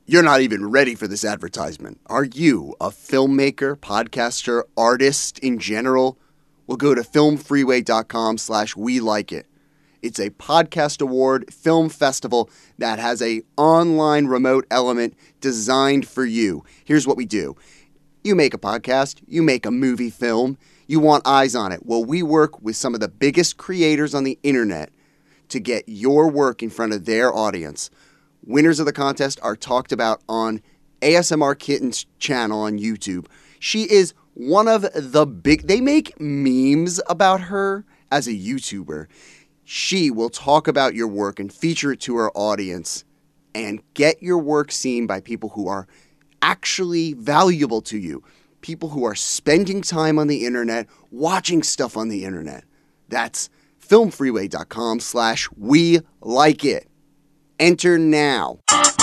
You're not even ready for this advertisement. Are you a filmmaker, podcaster, artist in general? Well, go to filmfreeway.com/we like it. It's a podcast award film festival that has a online remote element designed for you. Here's what we do. You make a podcast, you make a movie film, you want eyes on it. Well, we work with some of the biggest creators on the internet to get your work in front of their audience. Winners of the contest are talked about on ASMR Kitten's channel on YouTube. She is one of the they make memes about her as a YouTuber. She will talk about your work and feature it to her audience and get your work seen by people who are actually valuable to you. People who are spending time on the internet, watching stuff on the internet. That's filmfreeway.com/we like it. Enter now.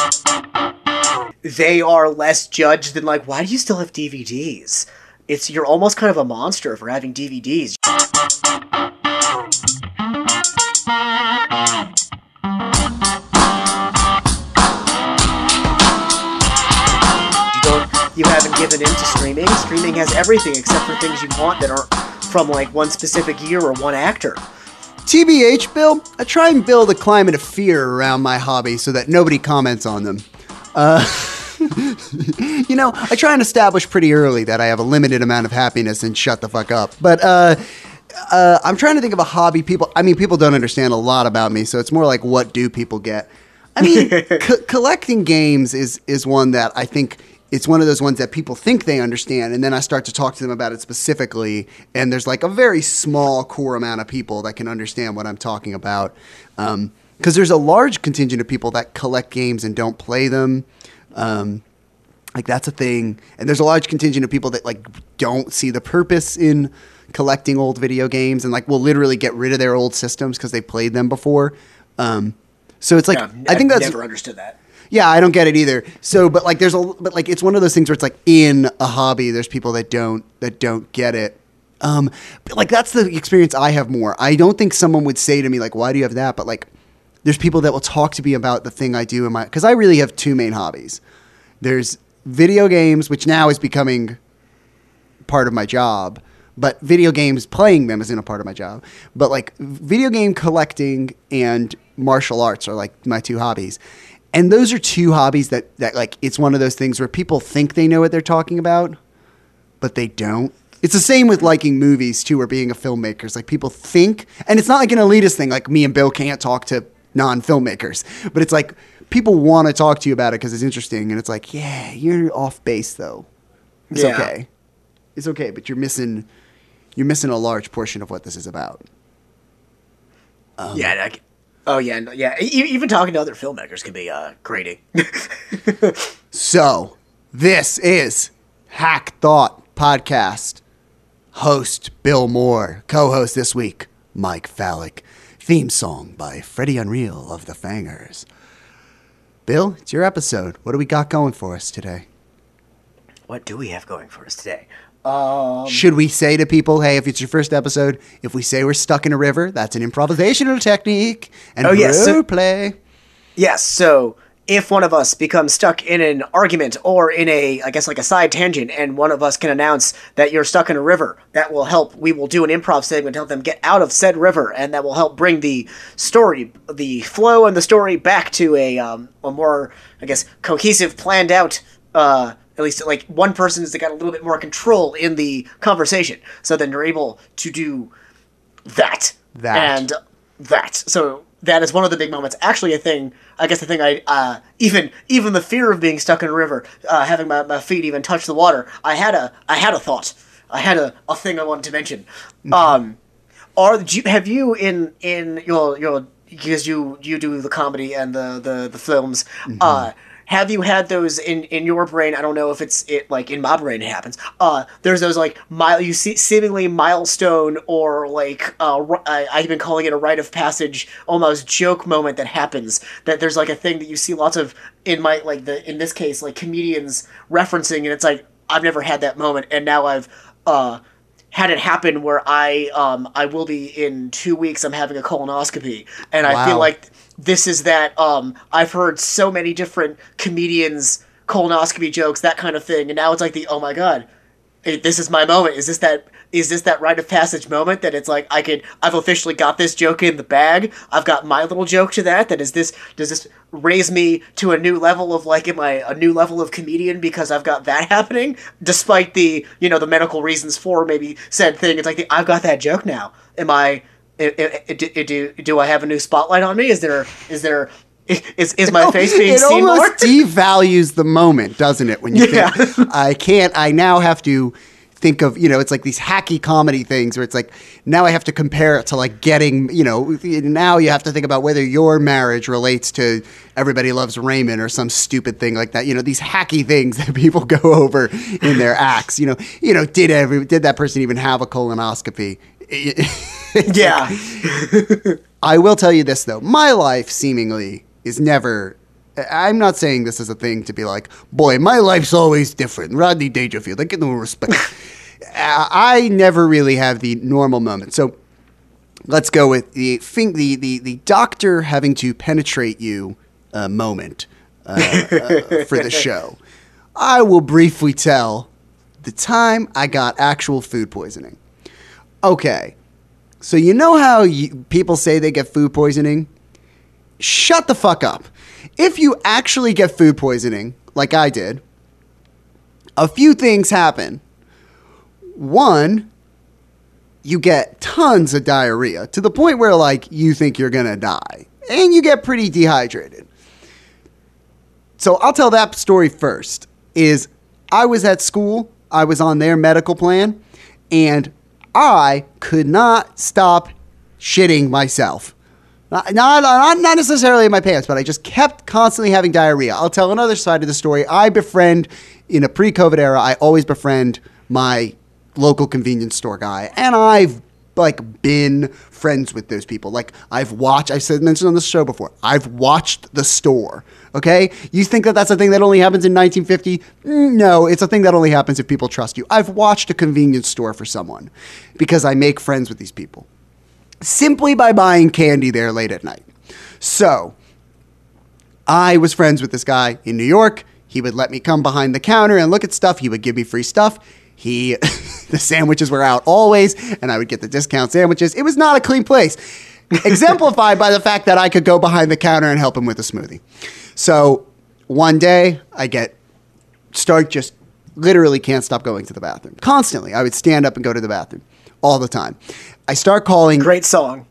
They are less judged than like, why do you still have DVDs? You're almost kind of a monster for having DVDs. You haven't given in to streaming. Streaming has everything except for things you want that aren't from like one specific year or one actor. TBH, Bill, I try and build a climate of fear around my hobby so that nobody comments on them. I try and establish pretty early that I have a limited amount of happiness and shut the fuck up. But I'm trying to think of a hobby people don't understand a lot about me, so it's more like, what do people get? I mean, collecting games is one that I think it's one of those ones that people think they understand, and then I start to talk to them about it specifically, and there's like a very small core amount of people that can understand what I'm talking about. Because there's a large contingent of people that collect games and don't play them. Like that's a thing. And there's a large contingent of people that like don't see the purpose in collecting old video games and like will literally get rid of their old systems because they played them before. So it's like, yeah, I think that's never understood that. Yeah, I don't get it either. So, but it's one of those things where it's like in a hobby, there's people that don't get it. But like that's the experience I have more. I don't think someone would say to me like, "Why do you have that?" But like, there's people that will talk to me about the thing I do because I really have two main hobbies. There's video games, which now is becoming part of my job, but video games playing them isn't a part of my job. But like video game collecting and martial arts are like my two hobbies. And those are two hobbies that like, it's one of those things where people think they know what they're talking about, but they don't. It's the same with liking movies too, or being a filmmaker. It's like people think, and it's not like an elitist thing, like me and Bill can't talk to non-filmmakers, but it's like people want to talk to you about it because it's interesting. And it's like, yeah, you're off base though. It's okay. It's okay, but you're missing a large portion of what this is about. Even talking to other filmmakers can be grating. So, this is Hack Thought Podcast. Host Bill Moore. Co-host this week, Mike Fallick. Theme song by Freddie Unreal of the Fangers. Bill, it's your episode. What do we got going for us today? What do we have going for us today? Should we say to people, hey, if it's your first episode, if we say we're stuck in a river, that's an improvisational technique and play. Yes, so if one of us becomes stuck in an argument or in a side tangent, and one of us can announce that you're stuck in a river, that will help. We will do an improv segment to help them get out of said river, and that will help bring the story, the flow and the story back to a more, cohesive, planned out, at least like one person's got a little bit more control in the conversation. So then you're able to do that. And that. So that is one of the big moments. Actually, the thing I even the fear of being stuck in a river, having my feet even touch the water, I had a thought. I had a thing I wanted to mention. Have you in your because you do the comedy and the films, have you had those in your brain? I don't know if it's like in my brain it happens. There's those like seemingly milestone or like I've been calling it a rite of passage, almost joke moment that happens. That there's like a thing that you see lots of in this case like comedians referencing, and it's like I've never had that moment, and now I've had it happen where I will be in 2 weeks. I'm having a colonoscopy, and I feel like this is that. I've heard so many different comedians colonoscopy jokes, that kind of thing, and now it's like oh my god, this is my moment. Is this that rite of passage moment that it's like I've officially got this joke in the bag. I've got my little joke to that. Does this raise me to a new level of am I a new level of comedian because I've got that happening? Despite the the medical reasons for maybe said thing, it's like I've got that joke now. Do I have a new spotlight on me? Is my face being seen more? It almost devalues the moment, doesn't it? When you think, I now have to think of, it's like these hacky comedy things where it's like, now I have to compare it to like getting, now you have to think about whether your marriage relates to Everybody Loves Raymond or some stupid thing like that. These hacky things that people go over in their acts. Did that person even have a colonoscopy? Yeah. I will tell you this, though. My life seemingly is never... I'm not saying this as a thing to be like, boy, my life's always different. Rodney Dangerfield, I get no respect. I never really have the normal moment. So let's go with the doctor having to penetrate you moment for the show. I will briefly tell the time I got actual food poisoning. Okay, so you know how people say they get food poisoning? Shut the fuck up. If you actually get food poisoning, like I did, a few things happen. One, you get tons of diarrhea to the point where, you think you're going to die. And you get pretty dehydrated. So I'll tell that story first. I was at school. I was on their medical plan. And I could not stop shitting myself. Not necessarily in my pants, but I just kept constantly having diarrhea. I'll tell another side of the story. In a pre-COVID era, I always befriend my local convenience store guy. And I've, been friends with those people. I've mentioned on the show before, I've watched the store, okay? You think that that's a thing that only happens in 1950? No, it's a thing that only happens if people trust you. I've watched a convenience store for someone because I make friends with these people. Simply by buying candy there late at night. So, I was friends with this guy in New York. He would let me come behind the counter and look at stuff. He would give me free stuff. The sandwiches were out always, and I would get the discount sandwiches. It was not a clean place. Exemplified by the fact that I could go behind the counter and help him with a smoothie. So, one day, just literally can't stop going to the bathroom. Constantly. I would stand up and go to the bathroom. All the time. I start calling... Great song.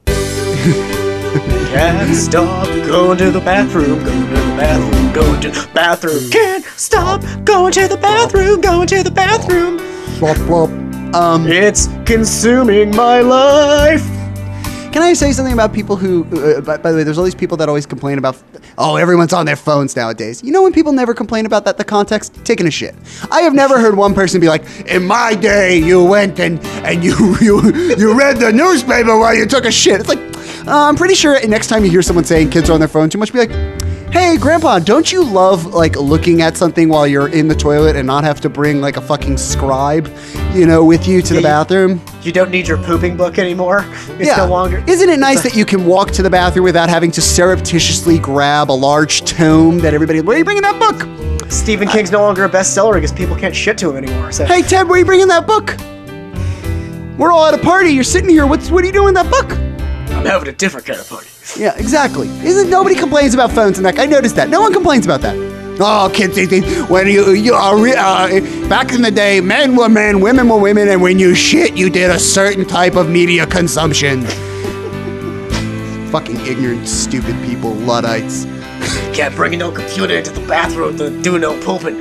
Can't stop going to the bathroom, going to the bathroom, going to the bathroom. Can't stop going to the bathroom, going to the bathroom. Flop, flop. It's consuming my life. Can I say something about people who... by the way, there's all these people that always complain about... Oh, everyone's on their phones nowadays. You know when people never complain about that, the context? Taking a shit. I have never heard one person be like, in my day, you went and you read the newspaper while you took a shit. It's like, I'm pretty sure next time you hear someone saying kids are on their phone too much, be like, hey, Grandpa, don't you love, looking at something while you're in the toilet and not have to bring, a fucking scribe, with you to the bathroom? You don't need your pooping book anymore. It's no longer... Isn't it nice that you can walk to the bathroom without having to surreptitiously grab a large tome that everybody... Where are you bringing that book? Stephen King's no longer a bestseller because people can't shit to him anymore. So. Hey, Ted, where are you bringing that book? We're all at a party. You're sitting here. What are you doing with that book? I'm having a different kind of party. Yeah, exactly. Nobody complains about phones and that. I noticed that. No one complains about that. Oh, kids, when you are back in the day, men were men, women were women, and when you shit, you did a certain type of media consumption. Fucking ignorant, stupid people, Luddites. Can't bring no computer into the bathroom to do no pooping.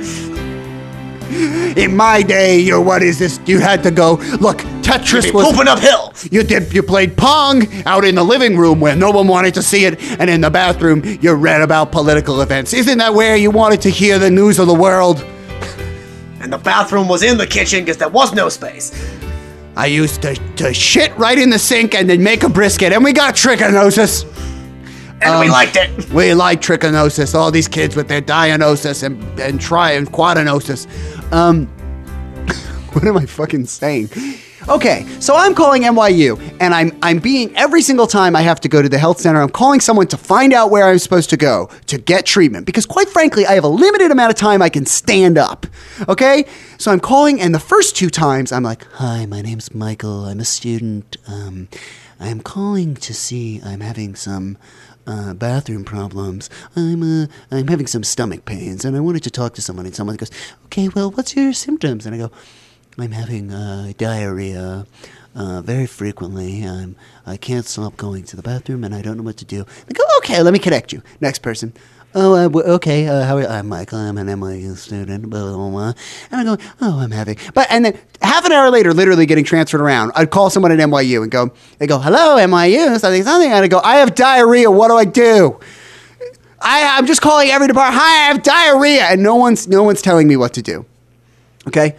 In my day, you had to go, look, Tetris was... pooping uphill! You played Pong out in the living room where no one wanted to see it, and in the bathroom, you read about political events. Isn't that where you wanted to hear the news of the world? And the bathroom was in the kitchen because there was no space. I used to shit right in the sink and then make a brisket, and we got trichinosis. And we liked it. We like trichinosis. All these kids with their diagnosis and quadrinosis. What am I fucking saying? Okay, so I'm calling NYU, and I'm being every single time I have to go to the health center, I'm calling someone to find out where I'm supposed to go to get treatment, because quite frankly, I have a limited amount of time I can stand up. Okay, so I'm calling, and the first 2 times I'm like, "Hi, my name's Michael. I'm a student. I'm calling to see. I'm having some bathroom problems. I'm having some stomach pains, and I wanted to talk to someone." And someone goes, "Okay, well, what's your symptoms?" And I go, "I'm having diarrhea very frequently. I can't stop going to the bathroom, and I don't know what to do." They go, "Okay, let me connect you." Next person. "Oh, okay. How are you?" "I'm Michael. I'm an NYU student." Blah, blah, blah. And I go, "Oh, I'm having." And then half an hour later, literally getting transferred around, I'd call someone at NYU and go, they go, "Hello, NYU, something. And I go, "I have diarrhea. What do I do?" I'm just calling every department. "Hi, I have diarrhea," and no one's telling me what to do. Okay.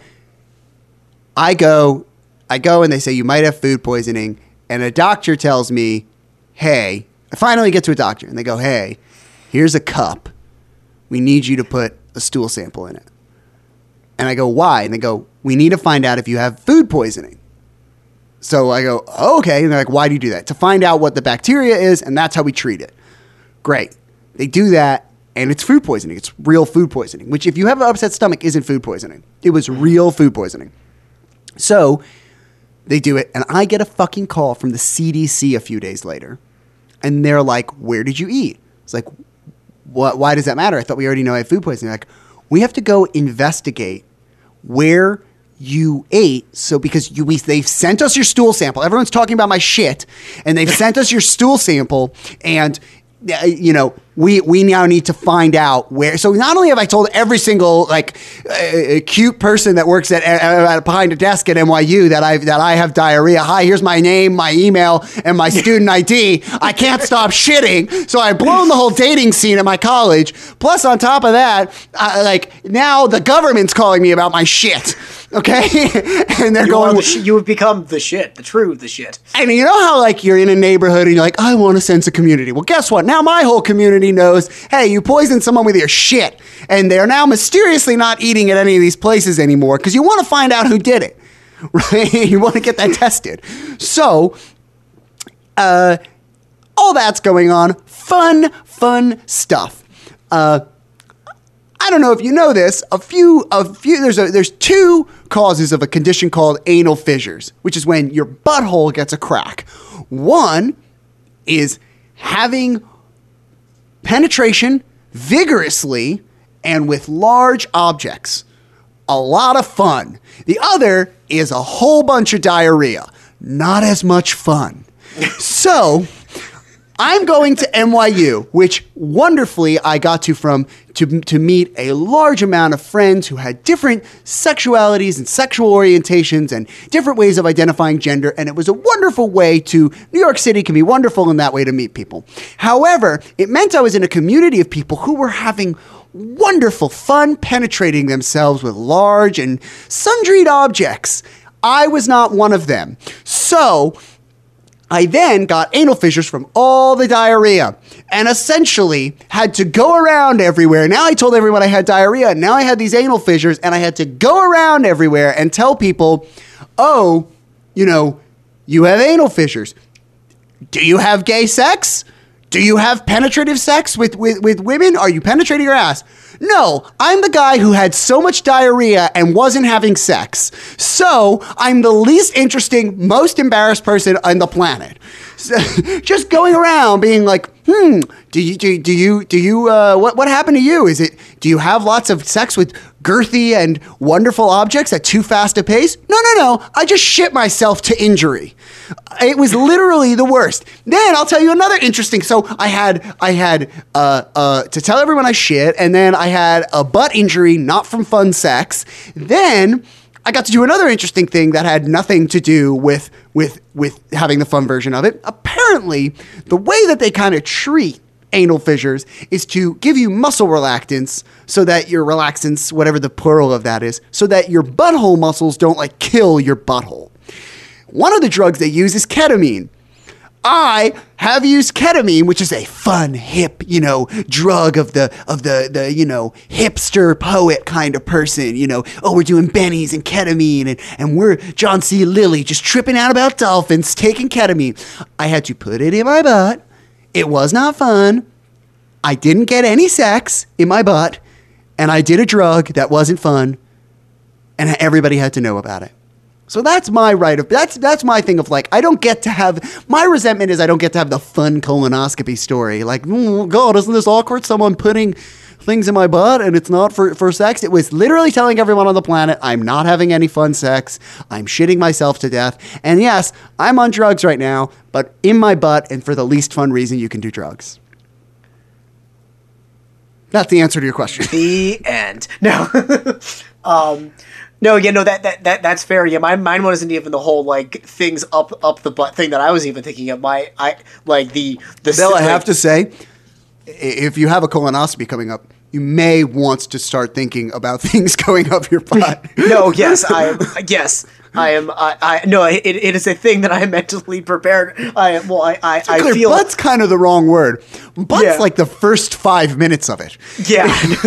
I go and they say, "You might have food poisoning." And a doctor tells me, "Hey," I finally get to a doctor and they go, "Hey, here's a cup. We need you to put a stool sample in it." And I go, "Why?" And they go, "We need to find out if you have food poisoning." So I go, "Oh, okay." And they're like, "Why do you do that?" "To find out what the bacteria is, and that's how we treat it." Great. They do that, and it's food poisoning. It's real food poisoning, which if you have an upset stomach isn't food poisoning. It was real food poisoning. So they do it, and I get a fucking call from the CDC a few days later, and they're like, "Where did you eat?" It's like, "What? Why does that matter? I thought we already know I have food poisoning." Like, "We have to go investigate where you ate." So because they've sent us your stool sample. Everyone's talking about my shit, and they've sent us your stool sample, and we now need to find out where. So not only have I told every single cute person that works at behind a desk at NYU that I have diarrhea. "Hi, here's my name, my email, and my student ID. I can't stop shitting." So I've blown the whole dating scene at my college. Plus, on top of that, now the government's calling me about my shit. Okay, and they're going. You have become the shit, the shit. And you know how you're in a neighborhood and you're like, "I want a sense of community." Well, guess what? Now my whole community knows, hey, you poisoned someone with your shit, and they're now mysteriously not eating at any of these places anymore because you want to find out who did it, right? You want to get that tested. So, all that's going on. Fun stuff. I don't know if you know this. There's 2 causes of a condition called anal fissures, which is when your butthole gets a crack. One is having penetration vigorously and with large objects. A lot of fun. The other is a whole bunch of diarrhea. Not as much fun. So I'm going to NYU, which wonderfully I got to meet a large amount of friends who had different sexualities and sexual orientations and different ways of identifying gender. And it was a wonderful way New York City can be wonderful in that way to meet people. However, it meant I was in a community of people who were having wonderful fun penetrating themselves with large and sundried objects. I was not one of them. So I then got anal fissures from all the diarrhea and essentially had to go around everywhere. Now I told everyone I had diarrhea, and now I had these anal fissures, and I had to go around everywhere and tell people, "Oh, you have anal fissures. Do you have gay sex? Do you have penetrative sex with women? Are you penetrating your ass?" No, I'm the guy who had so much diarrhea and wasn't having sex. So I'm the least interesting, most embarrassed person on the planet. So, just going around being like, what happened to you? Do you have lots of sex with girthy and wonderful objects at too fast a pace? No. I just shit myself to injury. It was literally the worst. Then I'll tell you another interesting. So I had to tell everyone I shit, and then I had a butt injury, not from fun sex. Then I got to do another interesting thing that had nothing to do with having the fun version of it. Apparently, the way that they kind of treat anal fissures is to give you muscle relaxants so that your relaxants, whatever the plural of that is, so that your butthole muscles don't kill your butthole. One of the drugs they use is ketamine. I have used ketamine, which is a fun, hip, drug of the hipster poet kind of person, oh, we're doing bennies and ketamine and we're John C. Lilly just tripping out about dolphins, taking ketamine. I had to put it in my butt. It was not fun. I didn't get any sex in my butt, and I did a drug that wasn't fun, and everybody had to know about it. So that's my that's my thing of like, I don't get to have, my resentment is I don't get to have the fun colonoscopy story. Like, oh God, isn't this awkward? Someone putting things in my butt and it's not for sex. It was literally telling everyone on the planet, I'm not having any fun sex. I'm shitting myself to death. And yes, I'm on drugs right now, but in my butt and for the least fun reason you can do drugs. That's the answer to your question. The end. No. No, that's fair. Yeah, mine wasn't even the whole like things up the butt thing that I was even thinking of. Bill, I have to say, if you have a colonoscopy coming up, you may want to start thinking about things going up your butt. No, yes, I am. Yes, I am. No, it is a thing that I am mentally prepared. I feel butt's kind of the wrong word. Butt's like the first 5 minutes of it. Yeah.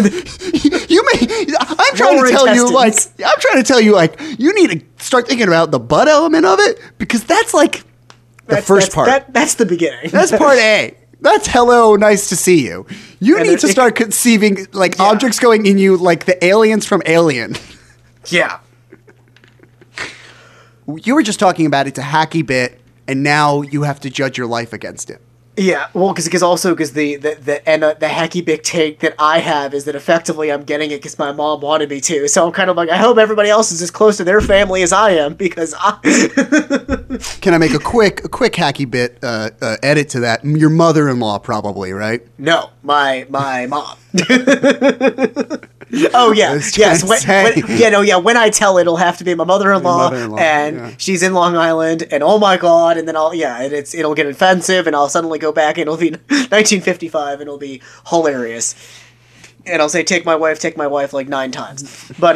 I'm trying to tell you, you need to start thinking about the butt element of it, because that's like the first part. That's the beginning. That's part A. That's hello, nice to see you. You need to start conceiving objects going in you like the aliens from Alien. Yeah. You were just talking about it's a hacky bit, and now you have to judge your life against it. Yeah, well, because the hacky big take that I have is that effectively I'm getting it because my mom wanted me to. So I'm kind of like, I hope everybody else is as close to their family as I am, because Can I make a quick hacky bit edit to that? Your mother-in-law probably, right? No, my mom. Oh yeah, yes. When I tell it, it'll have to be my mother-in-law, and she's in Long Island, and oh my God, and then it'll get offensive, and I'll suddenly go back, and it'll be 1955, and it'll be hilarious, and I'll say take my wife like 9 times, but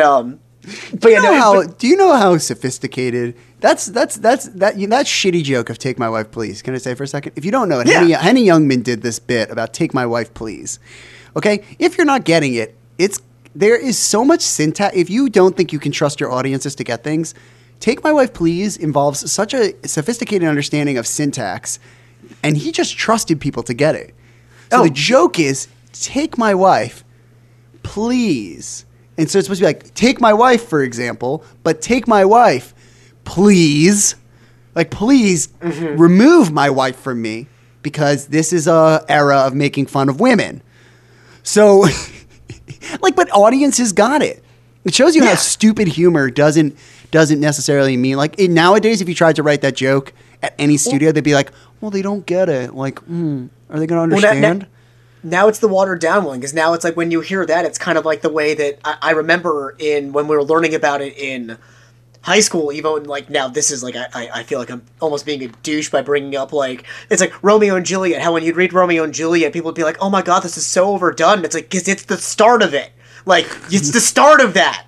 do you know how sophisticated that's that shitty joke of take my wife please? Can I say for a second? If you don't know it, Henny Youngman did this bit about take my wife please. Okay, if you're not getting it, there is so much syntax. If you don't think you can trust your audiences to get things, take my wife please involves such a sophisticated understanding of syntax, and he just trusted people to get it. So the joke is take my wife please. And so it's supposed to be like, take my wife, for example, but take my wife, please. Like, please remove my wife from me, because this is a era of making fun of women. So, but audiences got it. It shows you how stupid humor doesn't necessarily mean, nowadays, if you tried to write that joke at any studio, they'd be like, well, they don't get it. Like, are they going to understand? Now it's the watered down one, because now it's like when you hear that, it's kind of like the way that I remember when we were learning about it in high school, even now this is I feel like I'm almost being a douche by bringing up it's like Romeo and Juliet, how when you'd read Romeo and Juliet, people would be like, oh my God, this is so overdone. It's like, because it's the start of it. It's the start of that.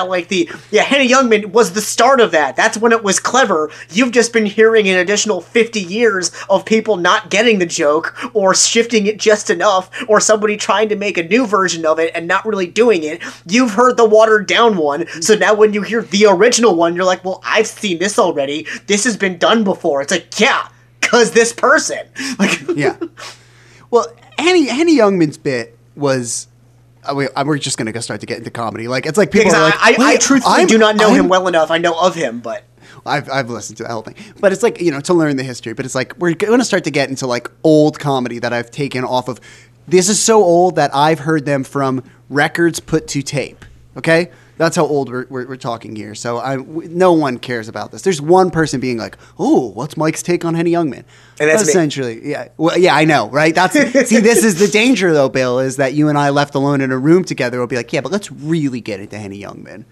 Henny Youngman was the start of that. That's when it was clever. You've just been hearing an additional 50 years of people not getting the joke, or shifting it just enough, or somebody trying to make a new version of it and not really doing it. You've heard the watered down one, so now when you hear the original one, you're like, well, I've seen this already. This has been done before. It's like, yeah, because this person. Yeah. Well, Henny Youngman's bit was... we're just going to start to get into comedy. It's like people are like, I truthfully do not know him well enough. I know of him, but... I've listened to the whole thing. But it's like, to learn the history. But it's like, we're going to start to get into old comedy that I've taken off of. This is so old that I've heard them from records put to tape. Okay? That's how old we're talking here. So no one cares about this. There's one person being like, "Oh, what's Mike's take on Henny Youngman?" And that's essentially, yeah. Well, yeah, I know, right? See, this is the danger, though, Bill, is that you and I left alone in a room together will be like, "Yeah, but let's really get into Henny Youngman."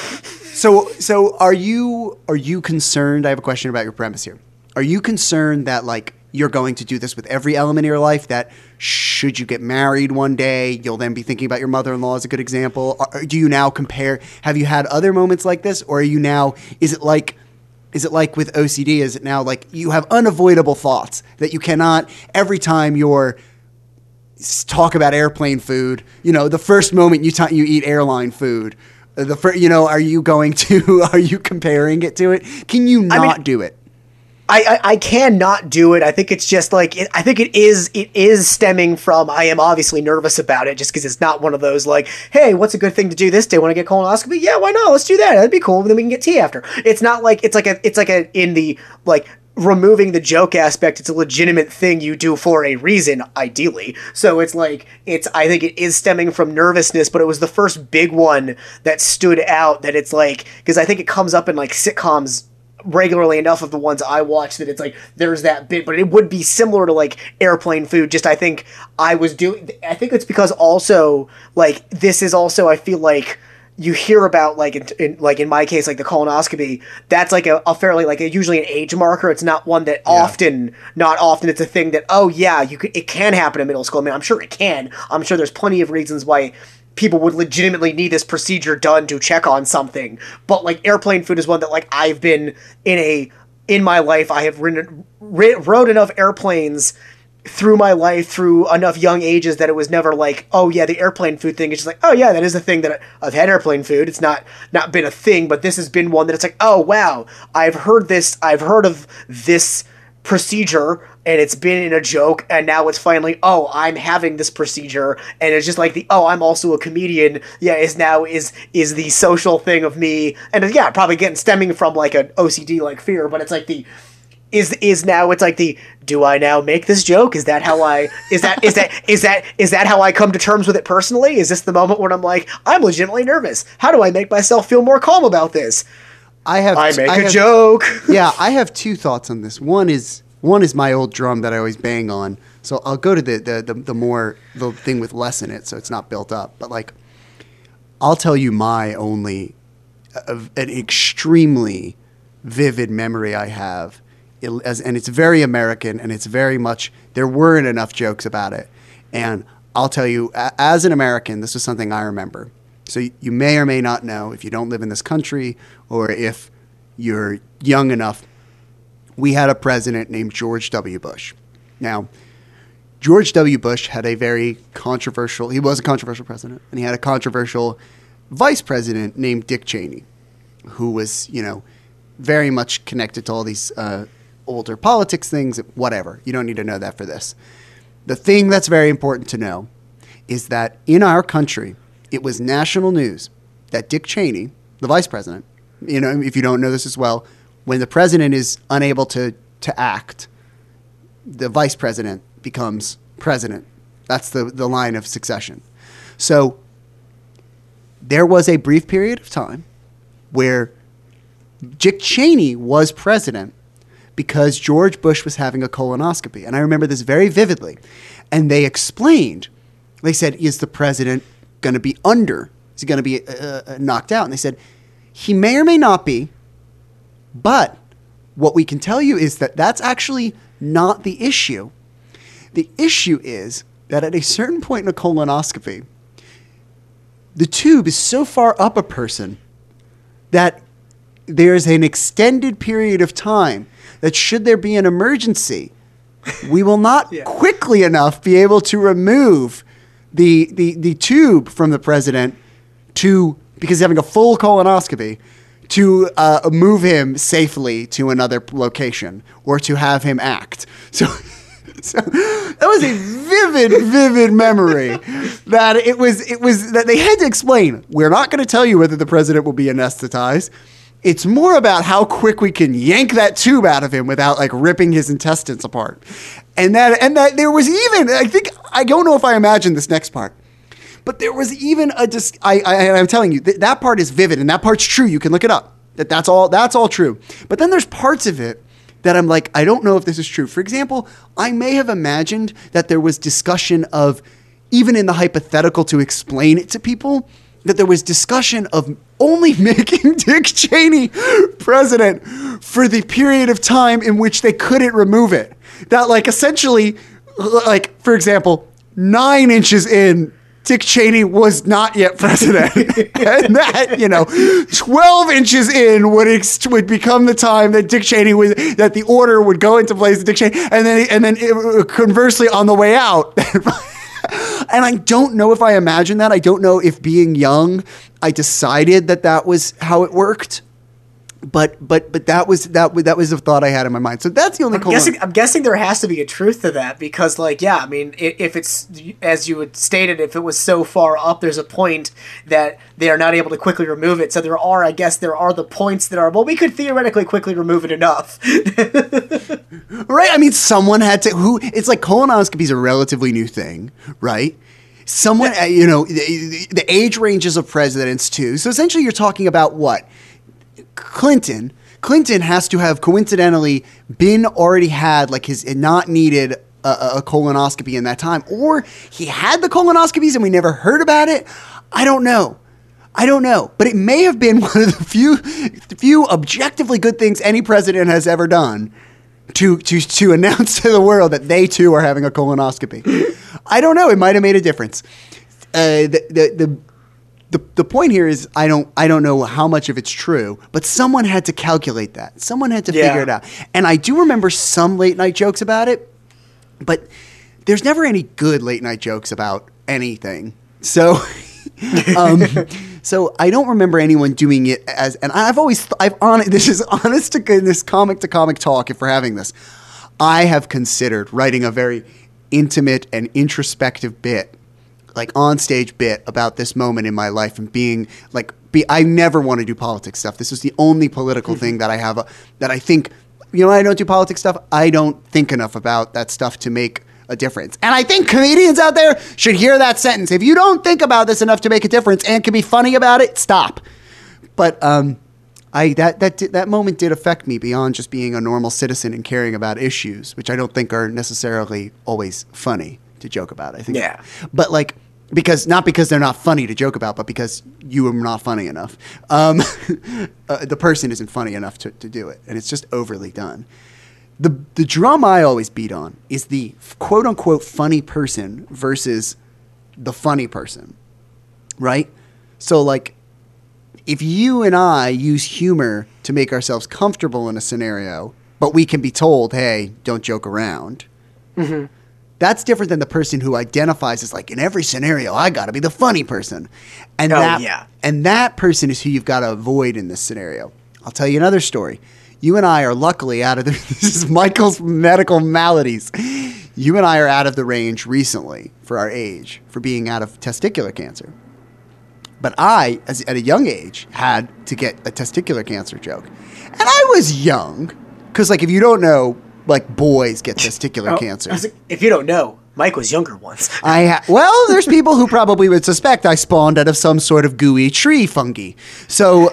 So are you concerned? I have a question about your premise here. Are you concerned that you're going to do this with every element of your life, that should you get married one day, you'll then be thinking about your mother-in-law as a good example? Or do you now compare? Have you had other moments like this? Or are you now, is it like Is it like with OCD? Is it now like you have unavoidable thoughts that you cannot, every time you're talk about airplane food, the first moment you eat airline food, are you going to, are you comparing it to it? Can you not do it? I cannot do it. I think it's just like, I think it is stemming from, I am obviously nervous about it just because it's not one of those like, hey, what's a good thing to do this day? Want to get colonoscopy? Yeah, why not? Let's do that. That'd be cool. Then we can get tea after. It's not like, it's like in the, like, removing the joke aspect, it's a legitimate thing you do for a reason, ideally. So it's like, I think it is stemming from nervousness, but it was the first big one that stood out, that it's like, because I think it comes up in like sitcoms regularly enough of the ones I watch that it's like there's that bit, but it would be similar to like airplane food. Just I think it's because also like this is also, I feel like you hear about like in my case, like the colonoscopy, that's like a fairly like usually an age marker. It's not one that not often it's a thing that, oh yeah, it can happen in middle school. I mean, I'm sure it can. I'm sure there's plenty of reasons why people would legitimately need this procedure done to check on something. But like airplane food is one that like I've been in my life, I have rode enough airplanes through my life, through enough young ages, that it was never like, oh yeah, the airplane food thing. It's just like, oh yeah, that is a thing that I've had airplane food. It's not been a thing, but this has been one that it's like, oh wow, I've heard of this procedure, and it's been in a joke, and now it's finally, oh, I'm having this procedure, and it's just like I'm also a comedian, is the social thing of me, and yeah, probably getting stemming from like an OCD like fear, but it's like do I now make this joke? Is that how I come to terms with it personally? Is this the moment when I'm like, I'm legitimately nervous? How do I make myself feel more calm about this? I make a joke. Yeah, I have two thoughts on this. One is my old drum that I always bang on. So I'll go to the thing with less in it, so it's not built up. But like, I'll tell you my only an extremely vivid memory I have, and it's very American, and it's very much, there weren't enough jokes about it. And I'll tell you, as an American, this is something I remember. So you may or may not know, if you don't live in this country or if you're young enough, we had a president named George W. Bush. Now, George W. Bush had he was a controversial president, and he had a controversial vice president named Dick Cheney, who was, very much connected to all these older politics things, whatever. You don't need to know that for this. The thing that's very important to know is that in our country, it was national news that Dick Cheney, the vice president, if you don't know this as well, when the president is unable to act, the vice president becomes president. That's the line of succession. So there was a brief period of time where Dick Cheney was president because George Bush was having a colonoscopy. And I remember this very vividly. And they said, is the president going to be under? Is he going to be knocked out? And they said, he may or may not be, but what we can tell you is that that's actually not the issue. The issue is that at a certain point in a colonoscopy, the tube is so far up a person that there's an extended period of time that should there be an emergency, we will not quickly enough be able to remove the tube from the president because he's having a full colonoscopy, to move him safely to another location or to have him act. So that was a vivid memory that it was that they had to explain. We're not going to tell you whether the president will be anesthetized. It's more about how quick we can yank that tube out of him without like ripping his intestines apart. And that there was even, I don't know if I imagined this next part, but there was even I'm telling you, that part is vivid and that part's true. You can look it up. That's all true. But then there's parts of it that I'm like, I don't know if this is true. For example, I may have imagined that there was discussion of, even in the hypothetical to explain it to people, that there was discussion of only making Dick Cheney president for the period of time in which they couldn't remove it. That like essentially, like for example, 9 inches in Dick Cheney was not yet president, and that 12 inches in would become the time that Dick Cheney that the order would go into place. Dick Cheney, and then conversely on the way out. And I don't know if I imagined that. I don't know if being young, I decided that was how it worked. But that was the thought I had in my mind. So that's the only. I'm guessing there has to be a truth to that because, I mean, if it's as you had stated, if it was so far up, there's a point that they are not able to quickly remove it. So there are the points that are. Well, we could theoretically quickly remove it enough, right? I mean, someone had to. It's like colonoscopy is a relatively new thing, right? Someone, the age ranges of presidents too. So essentially, you're talking about what? Clinton has to have coincidentally already had not needed a colonoscopy in that time, or he had the colonoscopies and we never heard about it. I don't know, but it may have been one of the few objectively good things any president has ever done to announce to the world that they too are having a colonoscopy. I don't know. It might have made a difference. The point here is I don't know how much of it's true, but someone had to calculate that. Someone had to figure it out. And I do remember some late night jokes about it, but there's never any good late night jokes about anything. So so I don't remember anyone doing it as, and this is honest to goodness comic talk if we're having this. I have considered writing a very intimate and introspective bit, like on-stage bit about this moment in my life and I never want to do politics stuff. This is the only political thing that I have that I think, I don't do politics stuff. I don't think enough about that stuff to make a difference. And I think comedians out there should hear that sentence. If you don't think about this enough to make a difference and can be funny about it, stop. But that moment did affect me beyond just being a normal citizen and caring about issues, which I don't think are necessarily always funny to joke about. I think, but because they're not funny to joke about, but because you are not funny enough. The person isn't funny enough to do it, and it's just overly done. The drum I always beat on is the quote unquote funny person versus the funny person, right? So if you and I use humor to make ourselves comfortable in a scenario, but we can be told, hey, don't joke around. Mm-hmm. That's different than the person who identifies as in every scenario, I got to be the funny person. And that person is who you've got to avoid in this scenario. I'll tell you another story. You and I are luckily out of this is Michael's medical maladies. You and I are out of the range recently for our age, for being out of testicular cancer. But I, at a young age, had to get a testicular cancer joke. And I was young, because if you don't know, boys get testicular cancer. If you don't know, Mike was younger once. There's people who probably would suspect I spawned out of some sort of gooey tree fungi. So,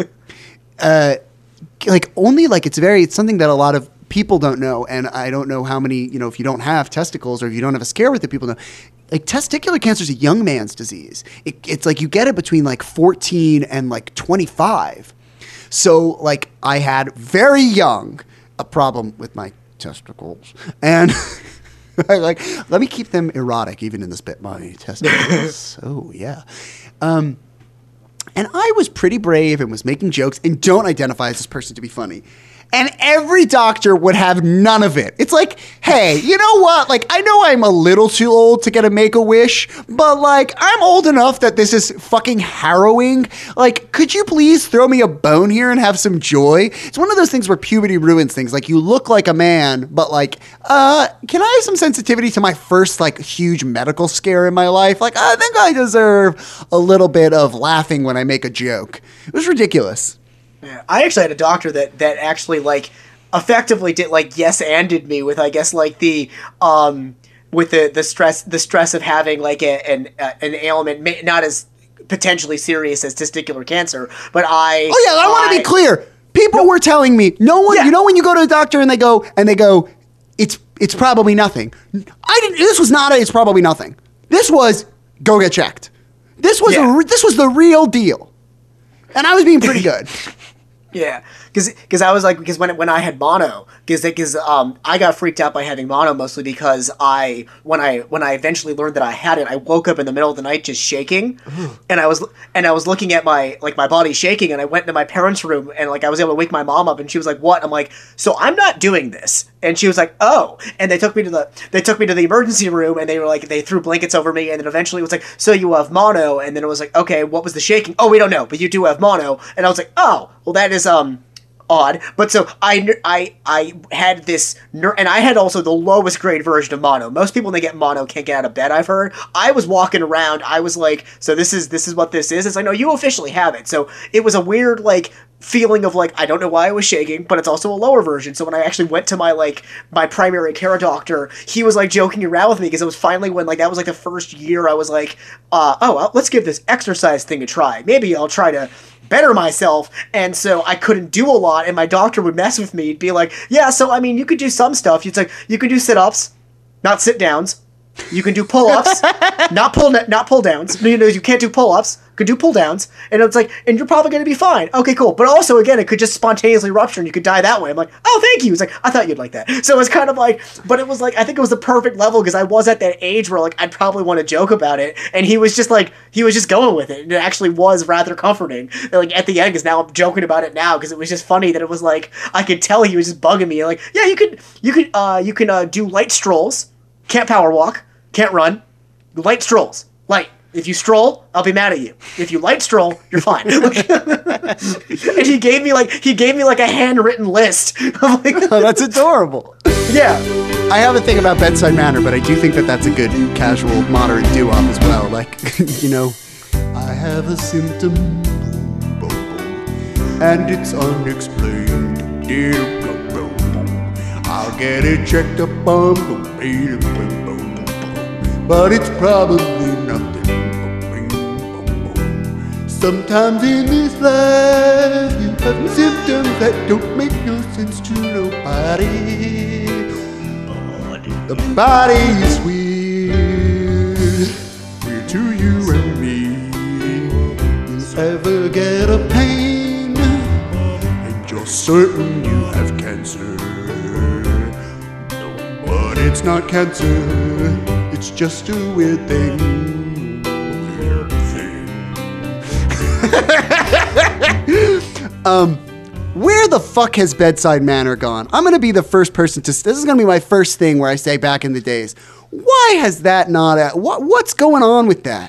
it's something that a lot of people don't know, and I don't know how many, if you don't have testicles or if you don't have a scare with it, people know. Testicular cancer is a young man's disease. It's you get it between 14 and 25. So I had very young a problem with my testicles, and let me keep them erotic even in this bit. My testicles. Oh yeah. And I was pretty brave and was making jokes and don't identify as this person to be funny. And every doctor would have none of it. It's hey, you know what? I know I'm a little too old to get a Make-A-Wish, but I'm old enough that this is fucking harrowing. Could you please throw me a bone here and have some joy? It's one of those things where puberty ruins things. You look like a man, but can I have some sensitivity to my first huge medical scare in my life? I think I deserve a little bit of laughing when I make a joke. It was ridiculous. Yeah, I actually had a doctor that actually effectively did yes-anded me with the with the stress of having an ailment not as potentially serious as testicular cancer, but I want to be clear. People were telling me when you go to a doctor and they go it's probably nothing. This was not it's probably nothing. This was go get checked. This was the real deal, and I was being pretty good. Yeah, because I was like, because when I had mono, because I got freaked out by having mono mostly because when I eventually learned that I had it, I woke up in the middle of the night just shaking, and I was looking at my body shaking, and I went into my parents' room, and like I was able to wake my mom up, and she was like, "What?" I'm like, "So I'm not doing this," and she was like, "Oh," and they took me to the emergency room, and they threw blankets over me, and then eventually it was like, "So you have mono," and then it was like, "Okay, what was the shaking?" "Oh, we don't know, but you do have mono," and I was like, "Oh, well that is odd." But so I had this and I had also the lowest grade version of mono. Most people when they get mono can't get out of bed, I've heard. I was walking around, I was like, "So this is what this is?" It's like, "No, you officially have it." So it was a weird like feeling of like, I don't know why I was shaking, but it's also a lower version. So when I actually went to my primary care doctor, he was like joking around with me because it was finally when like that was like the first year I was like, "Oh, well, let's give this exercise thing a try. Maybe I'll try to better myself." And so I couldn't do a lot, and my doctor would mess with me. He'd be like, "Yeah, so I mean, you could do some stuff. It's like you can do sit-ups, not sit-downs. You can do pull-ups, not pull-downs. You can't do pull-ups. Could do pull-downs." And it's like, "And you're probably going to be fine." Okay, cool. But also, again, it could just spontaneously rupture and you could die that way. I'm like, "Oh, thank you." It's like, "I thought you'd like that." So it's kind of like, but it was like, I think it was the perfect level because I was at that age where like I'd probably want to joke about it. And he was just going with it. And it actually was rather comforting. And, like at the end, because now I'm joking about it now because it was just funny that it was like, I could tell he was just bugging me. Like, "Yeah, you can do light strolls. Can't power walk. Can't run. Light strolls. Light. If you stroll, I'll be mad at you. If you light stroll, you're fine." And he gave me like a handwritten list. Like, Oh, that's adorable. yeah. I have a thing about bedside manner, but I do think that that's a good casual, moderate doo-wop as well. Like, I have a symptom, boom, boom, boom, and it's unexplained. I'll get it checked up on, boom, boom, boom, but it's probably nothing. Sometimes in this life you have symptoms that don't make no sense to nobody. The body is weird, weird to you and me. You ever get a pain and you're certain you have cancer, but it's not cancer, it's just a weird thing. Where the fuck has bedside manner gone? I'm gonna be the first person to. This is gonna be my first thing where I say back in the days. Why has that not? What's going on with that?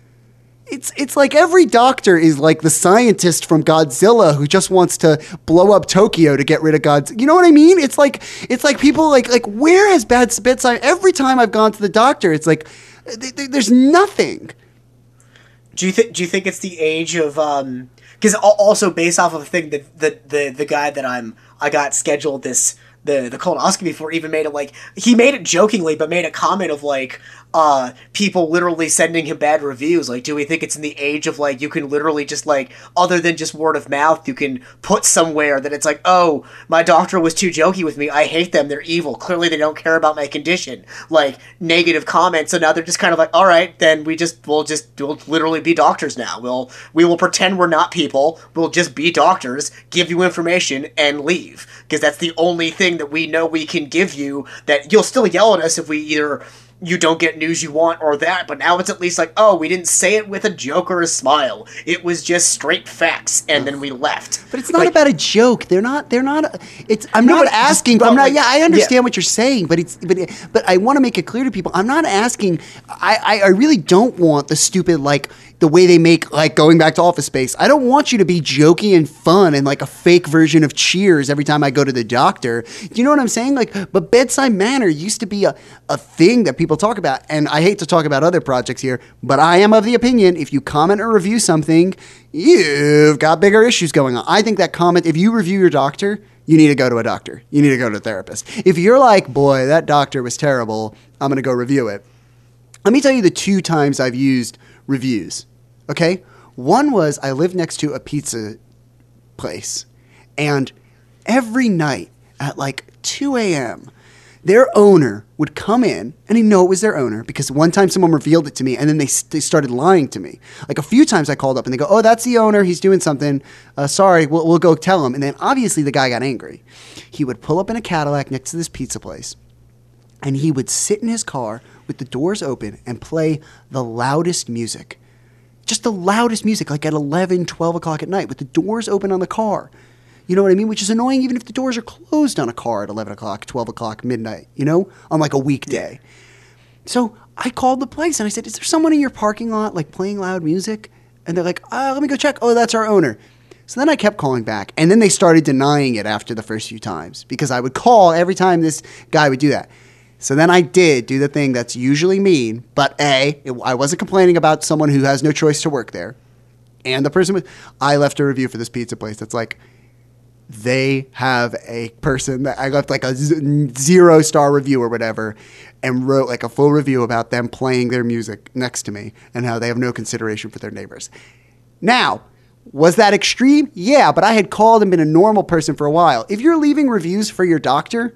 It's like every doctor is like the scientist from Godzilla who just wants to blow up Tokyo to get rid of Godzilla. You know what I mean? It's like people like where has bedside? Every time I've gone to the doctor, it's like there's nothing. Do you think it's the age of because also based off of the thing that the guy that I got scheduled the colonoscopy for even made it like he made it jokingly but made a comment of like people literally sending him bad reviews. Like, do we think it's in the age of like you can literally just like other than just word of mouth you can put somewhere that it's like, "Oh, my doctor was too jokey with me. I hate them. They're evil. Clearly they don't care about my condition." Like negative comments. So now they're just kind of like, "All right, then we'll literally be doctors now. We will pretend we're not people. We'll just be doctors, give you information and leave because that's the only thing that we know we can give you that you'll still yell at us if we either you don't get news you want or that, but now it's at least like, oh, we didn't say it with a joke or a smile. It was just straight facts, and then we left." But it's not about a joke. They're not. It's. I'm not asking. I'm not. Yeah, I understand what you're saying, but I want to make it clear to people. I'm not asking. I really don't want the stupid like the way they make like going back to Office Space. I don't want you to be jokey and fun and like a fake version of Cheers every time I go to the doctor. Do you know what I'm saying? Like, but bedside manner used to be a thing that people talk about. And I hate to talk about other projects here, but I am of the opinion if you comment or review something, you've got bigger issues going on. I think that comment, if you review your doctor, you need to go to a doctor. You need to go to a therapist. If you're like, "Boy, that doctor was terrible, I'm going to go review it." Let me tell you the 2 times I've used reviews. Okay? One was I lived next to a pizza place, and every night at like 2 a.m., their owner would come in, and I know it was their owner because one time someone revealed it to me, and then they started lying to me. Like a few times I called up, and they go, "Oh, that's the owner. He's doing something. Sorry, we'll go tell him." And then obviously the guy got angry. He would pull up in a Cadillac next to this pizza place, and he would sit in his car with the doors open and play the loudest music. Just the loudest music, like at 11, 12 o'clock at night with the doors open on the car. You know what I mean? Which is annoying even if the doors are closed on a car at 11 o'clock, 12 o'clock, midnight, on like a weekday. So I called the place and I said, "Is there someone in your parking lot like playing loud music?" And they're like, "Let me go check. Oh, that's our owner." So then I kept calling back, and then they started denying it after the first few times because I would call every time this guy would do that. So then I did do the thing that's usually mean, but I wasn't complaining about someone who has no choice to work there. And the person I left a review for this pizza place that's like, they have a person that I left like a 0-star review or whatever and wrote like a full review about them playing their music next to me and how they have no consideration for their neighbors. Now, was that extreme? Yeah, but I had called and been a normal person for a while. If you're leaving reviews for your doctor,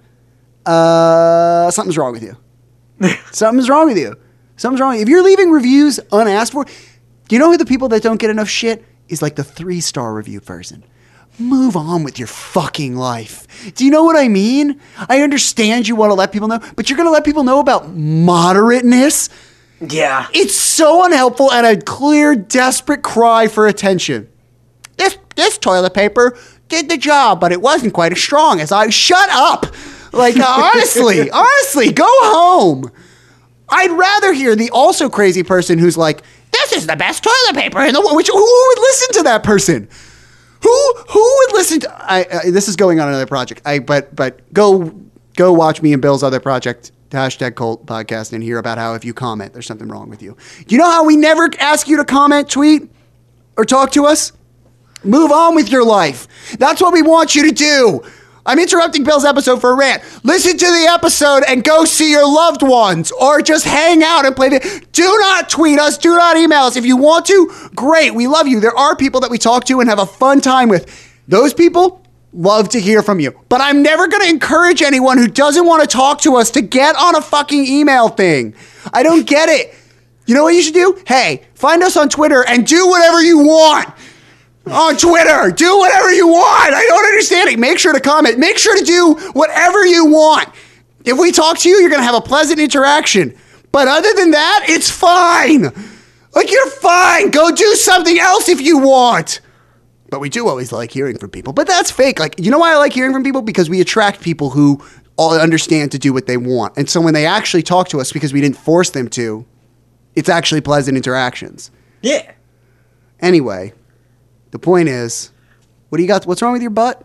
something's wrong with you. Something's wrong with you. Something's wrong. If you're leaving reviews unasked for, you know who the people that don't get enough shit is like the 3-star review person. Move on with your fucking life. Do you know what I mean? I understand you want to let people know, but you're going to let people know about moderateness? Yeah. It's so unhelpful and a clear, desperate cry for attention. This toilet paper did the job, but it wasn't quite as strong as I... Shut up! Like, honestly, go home. I'd rather hear the also crazy person who's like, "This is the best toilet paper in the world." Who would listen to that person? Who would listen to... this is going on another project. But go watch me and Bill's other project, #Cult Podcast, and hear about how if you comment, there's something wrong with you. You know how we never ask you to comment, tweet, or talk to us? Move on with your life. That's what we want you to do. I'm interrupting Bill's episode for a rant. Listen to the episode and go see your loved ones or just hang out and play the... Do not tweet us. Do not email us. If you want to, great. We love you. There are people that we talk to and have a fun time with. Those people love to hear from you. But I'm never going to encourage anyone who doesn't want to talk to us to get on a fucking email thing. I don't get it. You know what you should do? Hey, find us on Twitter and do whatever you want. On Twitter, do whatever you want. I don't understand it. Make sure to comment. Make sure to do whatever you want. If we talk to you, you're going to have a pleasant interaction. But other than that, it's fine. Like, you're fine. Go do something else if you want. But we do always like hearing from people. But that's fake. Like, you know why I like hearing from people? Because we attract people who all understand to do what they want. And so when they actually talk to us because we didn't force them to, it's actually pleasant interactions. Yeah. Anyway, the point is, what do you got? What's wrong with your butt?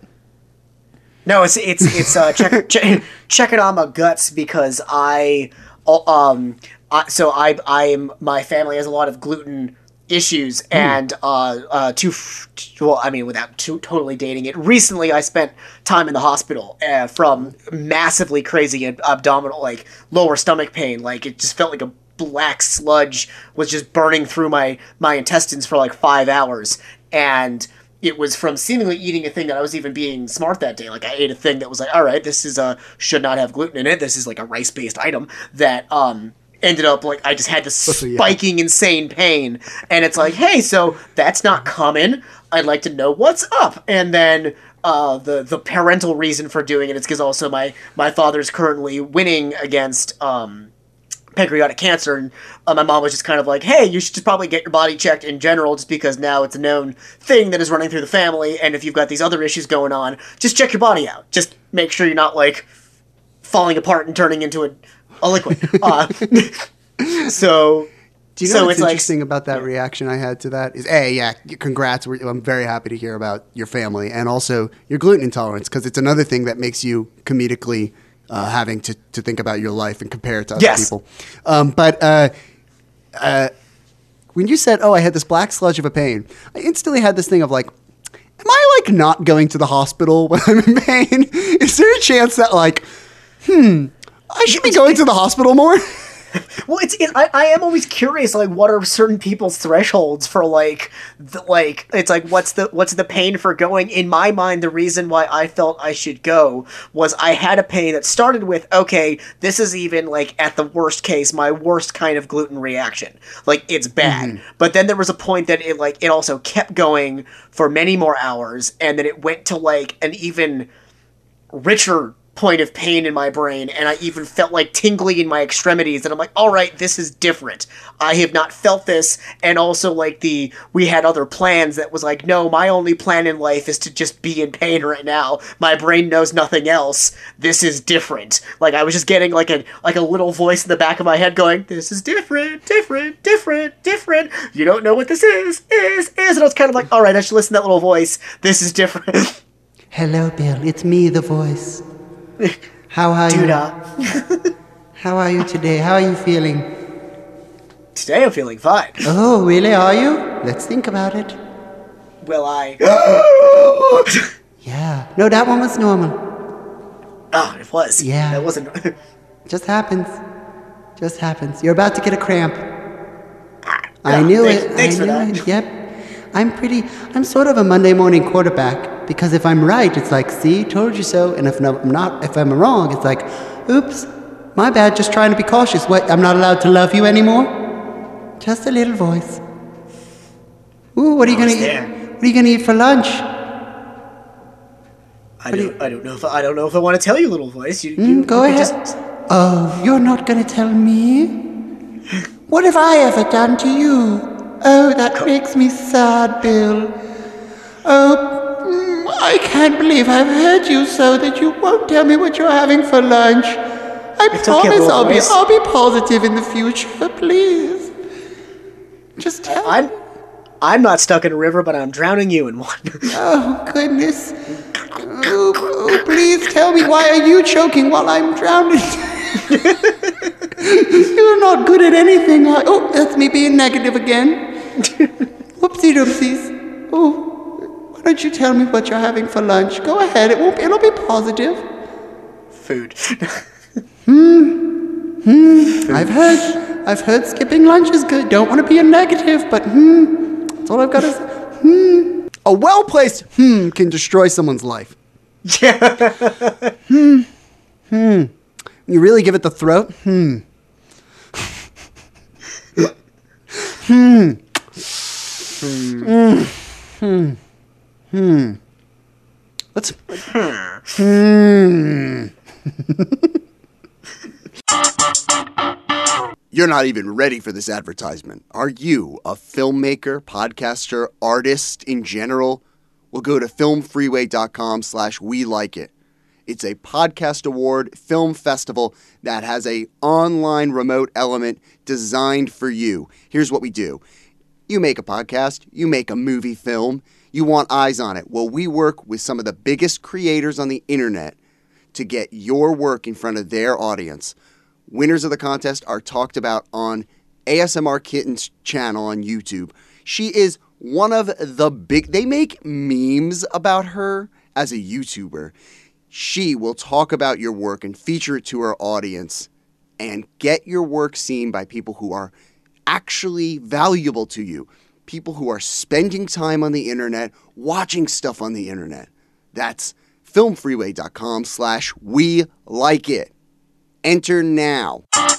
No, it's checking on my guts because my family has a lot of gluten issues and without totally dating it, recently I spent time in the hospital from massively crazy abdominal, like lower stomach pain. Like it just felt like a black sludge was just burning through my intestines for like 5 hours. And it was from seemingly eating a thing that I was even being smart that day. Like I ate a thing that was like, all right, this is should not have gluten in it. This is like a rice-based item that ended up like I just had this spiking insane pain. And it's like, hey, so that's not common. I'd like to know what's up. And then the parental reason for doing it is because also my father's currently winning against pancreatic cancer, and my mom was just kind of like, hey, you should just probably get your body checked in general just because now it's a known thing that is running through the family, and if you've got these other issues going on, just check your body out. Just make sure you're not, like, falling apart and turning into a liquid. So... Do you know what's interesting about that reaction I had to that? Is, congrats. I'm very happy to hear about your family and also your gluten intolerance, because it's another thing that makes you comedically... having to think about your life and compare it to other people. But when you said, I had this black sludge of a pain, I instantly had this thing of like, am I like not going to the hospital when I'm in pain? Is there a chance that like, I should be going to the hospital more? Well, I am always curious, like, what are certain people's thresholds for, like, it's like, what's the pain for going? In my mind, the reason why I felt I should go was I had a pain that started with, okay, this is even, like, at the worst case, my worst kind of gluten reaction. Like, it's bad. Mm-hmm. But then there was a point that it also kept going for many more hours, and then it went to, like, an even richer point of pain in my brain, and I even felt like tingling in my extremities, and I'm like, all right, this is different. I have not felt this. And also, like, we had other plans that was like, no, my only plan in life is to just be in pain right now. My brain knows nothing else. This is different. Like, I was just getting like a little voice in the back of my head going, this is different. You don't know what this is. And I was kind of like, all right, I should listen to that little voice. This is different. Hello, Bill. It's me, the voice. How are you? How are you today? How are you feeling? Today I'm feeling fine. Oh, really? Are you? Let's think about it. Will I? Yeah. No, that one was normal. Oh, it was. Yeah. That wasn't. Just happens. You're about to get a cramp. I knew it. Thanks for that. Yep. I'm sort of a Monday morning quarterback. Because if I'm right, it's like, see, told you so. And if I'm wrong, it's like, oops, my bad, just trying to be cautious. What, I'm not allowed to love you anymore? Just a little voice. Ooh, what are you gonna eat? What are you gonna eat for lunch? I don't know if I want to tell you, little voice. Go ahead. Oh, you're not gonna tell me? What have I ever done to you? Oh, that makes me sad, Bill. Oh, I can't believe I've hurt you so that you won't tell me what you're having for lunch. I promise I'll be positive in the future, please. Just tell me. I'm not stuck in a river, but I'm drowning you in one. Oh, goodness. Oh, please tell me, why are you choking while I'm drowning? You're not good at anything. Oh, that's me being negative again. Whoopsie doopsies. Oh. Why don't you tell me what you're having for lunch? Go ahead, it'll be positive. Food. I've heard skipping lunch is good. Don't want to be a negative, but that's all I've got to say. A well-placed can destroy someone's life. Yeah. You really give it the throat? Let's. You're not even ready for this advertisement. Are you a filmmaker, podcaster, artist in general? Well, go to filmfreeway.com/welikeit. It's a podcast award film festival that has an online remote element designed for you. Here's what we do. You make a podcast, you make a movie film, you want eyes on it. Well, we work with some of the biggest creators on the internet to get your work in front of their audience. Winners of the contest are talked about on ASMR Kitten's channel on YouTube. She is one of the they make memes about her as a YouTuber. She will talk about your work and feature it to her audience and get your work seen by people who are actually valuable to you. People who are spending time on the internet, watching stuff on the internet. That's filmfreeway.com/welikeit. Enter now.